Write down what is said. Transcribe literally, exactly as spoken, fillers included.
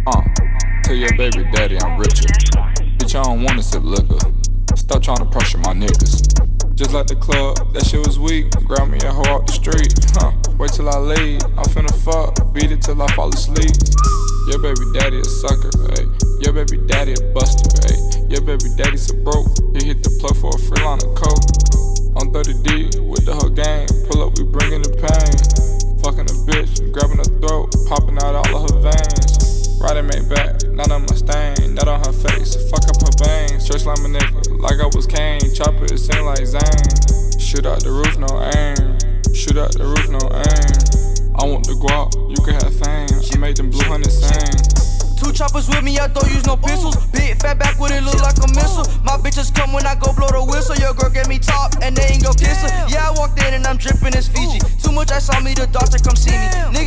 Uh, tell your baby daddy I'm richer. Bitch, I don't wanna sip liquor. Stop trying to pressure my niggas. Just like the club, that shit was weak. Grab me a hoe out the street. Huh, wait till I leave. I'm finna fuck, beat it till I fall asleep. Your baby daddy a sucker, ayy. Your baby daddy a buster, ayy. Your baby daddy's so broke. He hit the plug for a free line of coke. On thirty D with the whole gang. Pull up, we bringing the pain. Fucking a bitch, grabbing her throat, popping out all of her veins. Riding made back, not on my stain, not on her face. Fuck up her veins, church like my nigga, like I was Kane. Chopper, it seem like Zane. Shoot out the roof, no aim. Shoot out the roof, no aim. I want the guap, you can have fame. I made them blue honey sing. Two choppers with me, I don't use no pistols. Big fat back with it look like a missile. My bitches come when I go blow the whistle. Your girl gave me top and they ain't go kiss her. Yeah, I walked in and I'm dripping this Fiji. Too much ice on me, the doctor come see me. Nigga